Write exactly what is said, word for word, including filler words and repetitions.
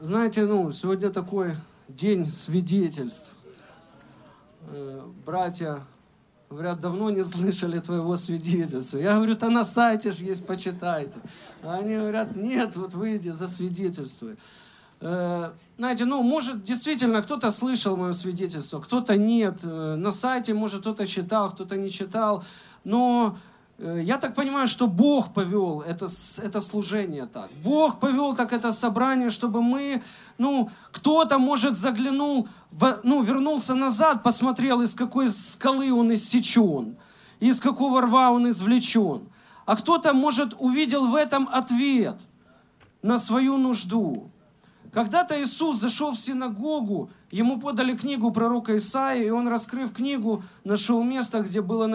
Знаете, ну, сегодня такой день свидетельств. Братья говорят, давно не слышали твоего свидетельства. Я говорю, да на сайте же есть, почитайте. А они говорят, нет, вот выйди, засвидетельствуй. Знаете, ну, может, действительно, кто-то слышал мое свидетельство, кто-то нет. На сайте, может, кто-то читал, кто-то не читал. Но я так понимаю, что Бог повел это, это служение так. Бог повел так это собрание, чтобы мы, ну, кто-то, может, заглянул, в, ну, вернулся назад, посмотрел, из какой скалы он иссечен, из какого рва он извлечен. А кто-то, может, увидел в этом ответ на свою нужду. Когда-то Иисус зашел в синагогу, ему подали книгу пророка Исаии, и он, раскрыв книгу, нашел место, где было написано: